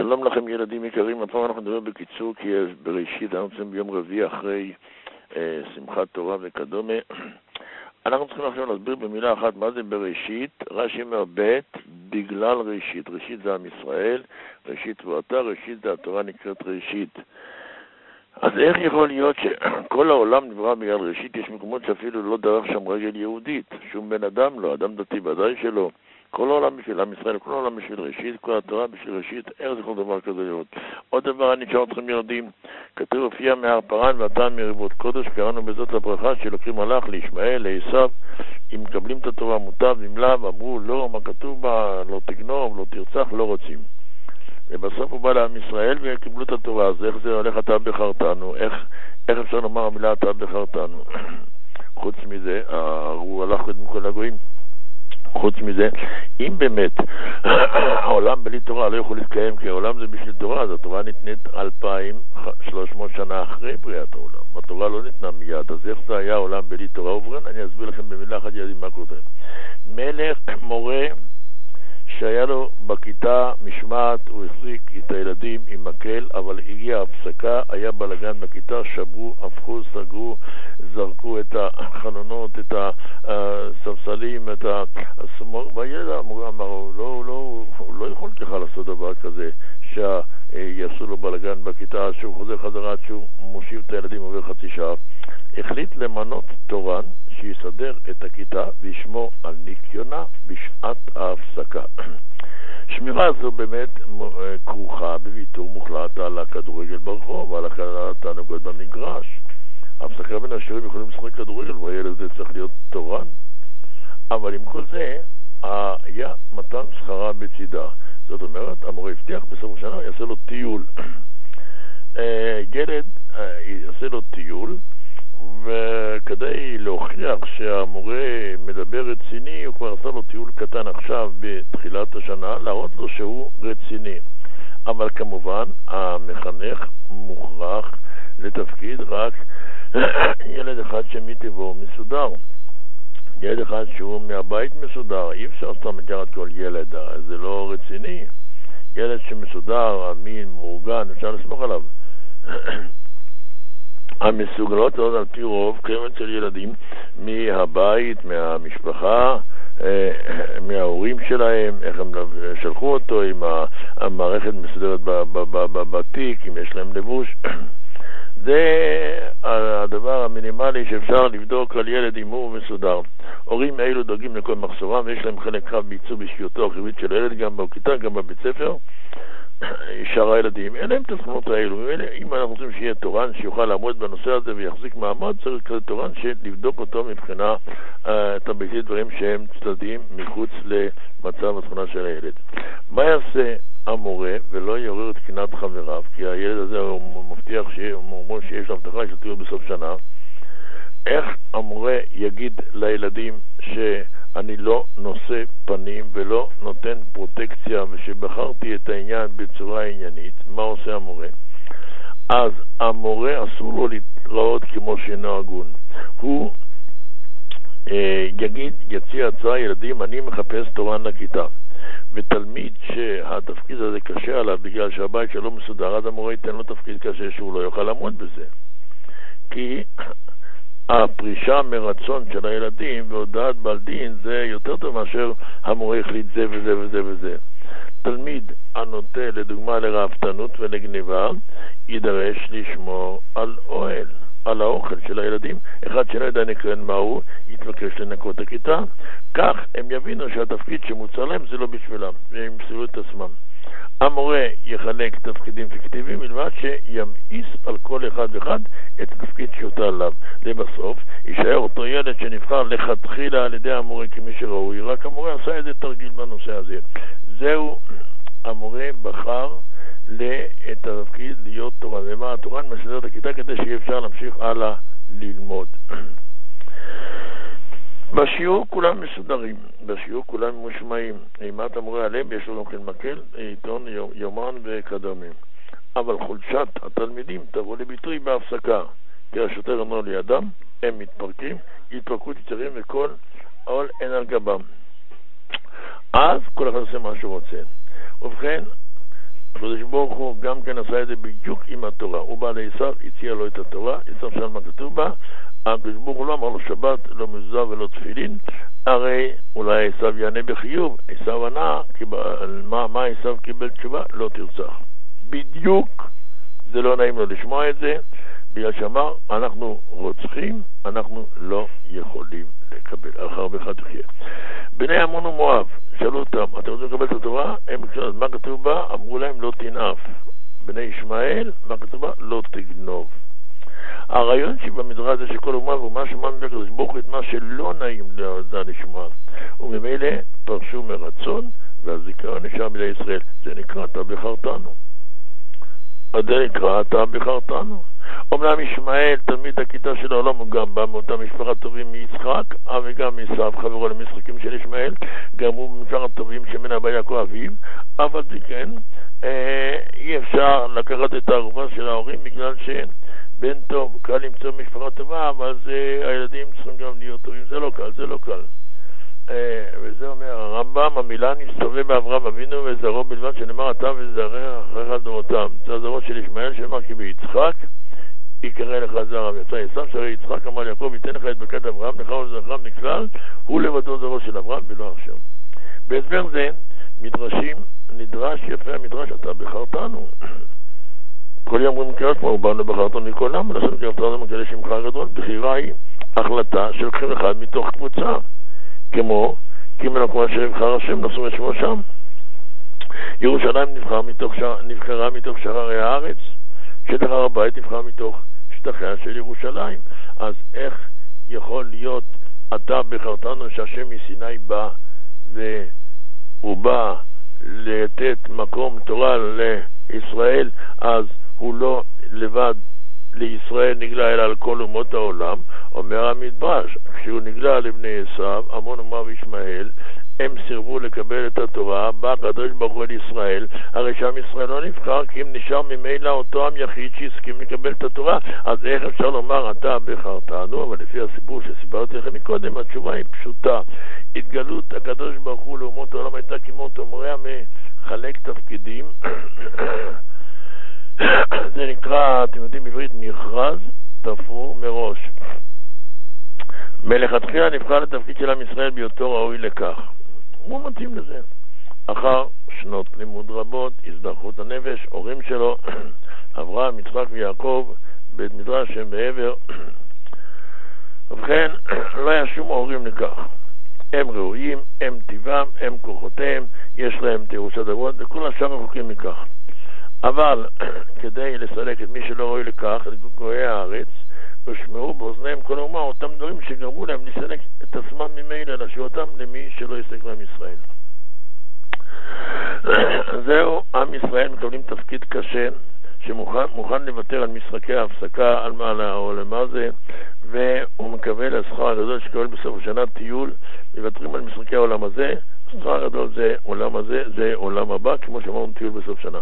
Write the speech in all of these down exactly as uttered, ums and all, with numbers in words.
שלום לכם ילדים יקרים, הפעם אנחנו נדבר בקיצור כי בראשית אנחנו נמצאים ביום רביעי אחרי אה, שמחת תורה וכדומה. אנחנו צריכים עכשיו להסביר במילה אחת מה זה בראשית. רש"י אומר ב' בגלל ראשית. ראשית זה עם ישראל, ראשית ואתה, ראשית זה התורה נקראת ראשית. אז איך יכול להיות שכל העולם נברא בגלל ראשית? יש מקומות שאפילו לא דרך שם רגל יהודית, שום בן אדם לא, אדם דתי ודאי שלא. כל העולם בשביל עם ישראל, כל העולם בשביל ראשית, כל התורה בשביל ראשית, איך זה כל דבר כזה להיות? עוד דבר, אני אשאר אתכם ילדים, כתוב הופיע מהר פרן ואתה מריבות קודש, קראנו בזאת הברכה שלוקחים הלך לישמעאל, לעשיו, אם מקבלים את התורה מוטב, אם לאו, אמרו לא, מה כתוב בה, לא תגנוב, לא תרצח, לא רוצים. ובסוף הוא בא לעם ישראל וקיבלו את התורה, אז איך זה הולך אתה בחרתנו, איך, איך אפשר לומר המילה אתה בחרתנו? חוץ מזה, הוא הלך קודם כל הגויים. חוץ מזה, אם באמת העולם בלי תורה לא יכול להתקיים, כי העולם זה בשביל תורה, אז התורה ניתנת אלפיים ושלוש מאות שנה אחרי בריאת העולם. התורה לא ניתנה מיד, אז איך זה היה העולם בלי תורה? ובכן, אני אסביר לכם במילה אחת ילדים מה קורה. מלך, מורה, שהיה לו בכיתה משמעת, הוא החזיק את הילדים עם מקל, אבל הגיעה הפסקה, היה בלגן בכיתה, שברו, הפכו, סגרו, זרקו את החלונות, את הספסלים, את הסמור, והילד המורה אמר, לא, לא, הוא לא יכול ככה לעשות דבר כזה, שיעשו לו בלגן בכיתה, שהוא חוזר חזרה, שהוא מושיב את הילדים עובר חצי שעה. החליט למנות תורן שיסדר את הכיתה וישמור על ניקיונה בשעת ההפסקה. שמירה זו באמת כרוכה בוויתור מוחלט על הכדורגל ברחוב ועל התענוגות במגרש. ההפסקה בין השירים יכולים לשחק כדורגל והילד הזה צריך להיות תורן, אבל עם כל זה היה מתן שכרה בצידה. זאת אומרת, המורה הבטיח בסוף השנה יעשה לו טיול. ילד יעשה לו טיול, וכדי להוכיח שהמורה מדבר רציני, הוא כבר עשה לו טיול קטן עכשיו בתחילת השנה, להראות לו שהוא רציני. אבל כמובן המחנך מוכרח לתפקיד רק ילד אחד שמטבעו מסודר, ילד אחד שהוא מהבית מסודר. אי אפשר סתם לקחת כל ילד, זה לא רציני. ילד שמסודר, אמין, מאורגן, אפשר לסמוך עליו. המסוגלות עוד על פי רוב קיימת של ילדים מהבית, מהמשפחה, מההורים שלהם, איך הם שלחו אותו, עם המערכת מסודרת בתיק, אם יש להם לבוש. זה הדבר המינימלי שאפשר לבדוק על ילד אם הוא מסודר. הורים אלו דואגים לכל מחסורם, ויש להם חלק רב בעיצוב אישיותו החיובית של הילד, גם בכיתה, גם בבית ספר. שאר הילדים, אלה הם את הסכמות האלו. אם אנחנו רוצים שיהיה תורן שיוכל לעמוד בנושא הזה ויחזיק מעמד, צריך כזה תורן שלבדוק אותו מבחינה את הביתי דברים שהם צדדים מחוץ למצב התכונה של הילד. מה יעשה המורה ולא יעורר את קנאת חבריו? כי הילד הזה הוא מבטיח שיש לו הבטחה של טיול בסוף שנה. איך המורה יגיד לילדים שאני לא נושא פנים ולא נותן פרוטקציה ושבחרתי את העניין בצורה עניינית? מה עושה המורה? אז המורה אסור לו להתראות כמו שאינו הגון. הוא אה, יגיד, יציע הצעה, ילדים, אני מחפש תורן לכיתה. ותלמיד שהתפקיד הזה קשה עליו בגלל שהבית שלו מסודר, אז המורה ייתן לו תפקיד קשה שהוא לא יוכל לעמוד בזה. כי הפרישה מרצון של הילדים והודעת בעל דין זה יותר טוב מאשר המורה החליט זה וזה וזה וזה. תלמיד הנוטה לדוגמה לרעבתנות ולגניבה יידרש לשמור על אוהל, על האוכל של הילדים. אחד שלא ידע נקרן מהו יתבקש לנקות הכיתה. כך הם יבינו שהתפקיד שמוצע להם זה לא בשבילם והם ימסרו את עצמם. המורה יחלק תפקידים פיקטיביים מלבד שימאיס על כל אחד ואחד את התפקיד שיוטל עליו. לבסוף יישאר אותו ילד שנבחר לכתחילה על ידי המורה כמי שראוי, רק המורה עשה איזה תרגיל בנושא הזה. זהו, המורה בחר את התפקיד להיות תורן. ומה התורן? מסדר את הכיתה כדי שיהיה אפשר להמשיך הלאה ללמוד. בשיעור כולם מסודרים, בשיעור כולם מושמעים. אימת המורה עליהם יש לו גם כן מקל, עיתון, יומן וכדומה. אבל חולשת התלמידים תבוא לביטוי בהפסקה, כי השוטר אמר לידם, הם מתפרקים, יתפרקו תצרים וכל העול אין על גבם. אז כל אחד עושה מה שהוא רוצה. ובכן, הקדוש ברוך הוא גם כן עשה את זה בדיוק עם התורה. הוא בא לעשיו, הציע לו את התורה, עשיו שאל מה כתוב בה, הקדוש ברוך הוא לא אמר לו שבת, לא מזוזה ולא תפילין, הרי אולי עשיו יענה בחיוב, עשיו ענה, מה, מה עשיו קיבל תשובה? לא תרצח. בדיוק, זה לא נעים לו לשמוע את זה, בגלל שאמר, אנחנו רוצחים, אנחנו לא יכולים לקבל. אחר בך תחיה. בני עמון ומואב, שאלו אותם, אתם רוצים לקבל את התורה? הם בקשו, מה כתוב בה? אמרו להם, לא תנאף. בני ישמעאל, מה כתוב בה? לא תגנוב. הרעיון שבמדרש זה שכל אומה ואומה שמע מבקש ברוך את מה שלא נעים לאוזן לשמוע, וממילא פרשו מרצון, והזיכרון נשאר בידי ישראל. זה נקרא אתה בחרתנו. זה נקרא אתה בחרתנו. אומנם ישמעאל, תלמיד הכיתה של העולם, הוא גם בא מאותה משפחה טובים מיצחק, וגם מעשיו, חברו למשחקים של ישמעאל, גם הוא במשפחה טובים שמנה בא יעקב אביו, אבל זה כן, אה, אי אפשר לקחת את הערובה של ההורים, בגלל שבן טוב, קל למצוא משפחה טובה, אבל זה, הילדים צריכים גם להיות טובים, זה לא קל, זה לא קל. אה, וזה אומר הרמב"ם, המילה נסתובב באברהם אבינו וזרעו בלבד, שנאמר אתה וזרע אחריך לדורותם. זה הזרעו של ישמעאל שנאמר כי ביצחק יקרא לך זרע, ויצא עשיו שהרי יצחק אמר יעקב ייתן לך את ברכת אברהם, לך ולזרעך מכלל, הוא לבדו זרעו של אברהם ולא עכשיו. בהסבר זה מדרשים, נדרש יפה המדרש אתה בחרתנו. כל יום אומרים קראת כמו באנו בחרתנו מכל עם, ולעשות קרתנו מקדש שמך הגדול. בחירה היא החלטה שלוקחים אחד מתוך קבוצה, כמו כי מלאכו אשר יבחר השם נשאו את שמו שם. ירושלים נבחר מתוך ש... נבחרה מתוך שחרי הארץ, שטח הר הבית נבחר מתוך שטחיה של ירושלים. אז איך יכול להיות אתה בחרתנו שהשם מסיני בא והוא בא לתת מקום תורה לישראל, אז הוא לא לבד לישראל נגלה אלא על כל אומות העולם. אומר המדרש, כשהוא נגלה לבני עשיו, עמון ומואב וישמעאל, הם סירבו לקבל את התורה, בא הקדוש ברוך הוא אל ישראל, הרי שם ישראל לא נבחר, כי אם נשאר ממילא אותו עם יחיד שהסכים לקבל את התורה. אז איך אפשר לומר אתה בחרתנו? אבל לפי הסיפור שסיפרתי לכם מקודם, התשובה היא פשוטה. התגלות הקדוש ברוך הוא לאומות העולם הייתה כמו תומריה מחלק תפקידים. זה נקרא, אתם יודעים בעברית, מכרז תפור מראש. מלכתחילה נבחר לתפקיד של עם ישראל בהיותו ראוי לכך. הוא מתאים לזה. אחר שנות לימוד רבות, הזדרכות הנפש, הורים שלו, אברהם, יצחק ויעקב, בית מדרש שם בעבר. ובכן, לא היה שום הורים לכך. הם ראויים, הם טבעם, הם כוחותיהם, יש להם תירוץ הדבות, וכל השאר רחוקים מכך. אבל כדי לסלק את מי שלא ראוי לכך, את גויי הארץ, ושמעו באוזניהם כל אומה אותם דברים שגרמו להם לסלק את עצמם ממילא, להשאיר אותם למי שלא יסלק להם ישראל. זהו, עם ישראל מקבלים תפקיד קשה, שמוכן מוכן לוותר על משחקי ההפסקה, על מה או למה זה, והוא מקבל השכר הגדול שקבל בסוף השנה טיול, מוותרים על משחקי העולם הזה. השכר הגדול זה עולם הזה, זה עולם הבא, כמו שאמרנו טיול בסוף שנה.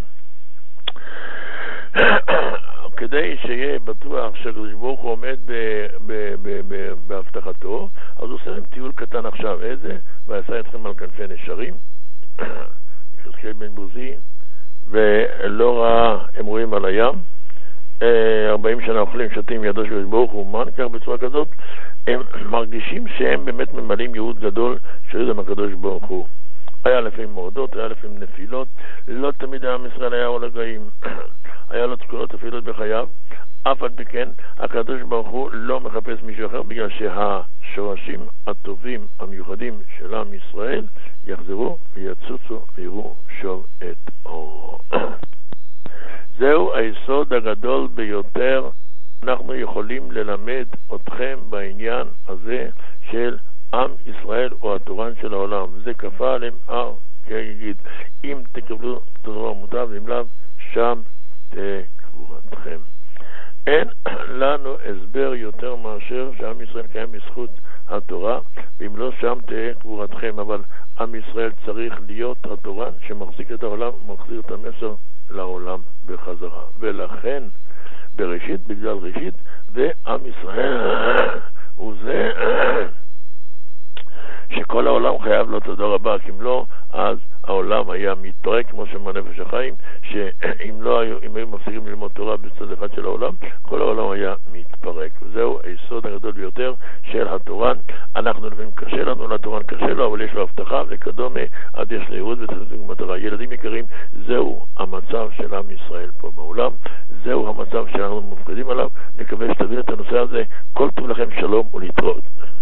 כדי שיהיה בטוח שהקדוש ברוך הוא עומד בהבטחתו, אז הוא עושה להם טיול קטן עכשיו. איזה? ועשה אתכם על כנפי נשרים, יחזקאל בן בוזי, ולא ראה, הם רואים על הים, ארבעים שנה אוכלים שתים ידו של ברוך הוא. מה נקרא בצורה כזאת? הם מרגישים שהם באמת ממלאים ייעוד גדול שיודע מהקדוש ברוך הוא. היה לפעמים מורדות, היה לפעמים נפילות, לא תמיד עם ישראל היה הולגאים, היה לו תקולות תפילות בחייו. אף על פי כן הקדוש ברוך הוא לא מחפש מישהו אחר, בגלל שהשורשים הטובים המיוחדים של עם ישראל יחזרו ויצוצו ויראו שוב את אורו. זהו היסוד הגדול ביותר. אנחנו יכולים ללמד אתכם בעניין הזה של עם ישראל או התורן של העולם, וזה כפה עליהם הר כגיגית. אם תקבלו את התורה מוטב, ואם לאו, שם תקבורתכם. אין לנו הסבר יותר מאשר שעם ישראל קיים בזכות התורה, ואם לא, שם תהיה קבורתכם. אבל עם ישראל צריך להיות התורן שמחזיק את העולם, מחזיר את המסר לעולם בחזרה. ולכן בראשית, בגלל ראשית, ועם ישראל הוא זה שכל העולם חייב לו תודה רבה, כי אם לא, אז העולם היה מתפרק, כמו שאמר נפש החיים, שאם לא היו, אם היו מפסיקים ללמוד תורה בצד אחד של העולם, כל העולם היה מתפרק. וזהו היסוד הגדול ביותר של התורה. אנחנו לפעמים קשה לנו, לתורה קשה לו, אבל יש לו הבטחה וכדומה, עד יש ליהוד ותצדיק מטרה. ילדים יקרים, זהו המצב של עם ישראל פה בעולם, זהו המצב שאנחנו מופקדים עליו. נקווה שתבין את הנושא הזה. כל טוב לכם, שלום ולהתראות.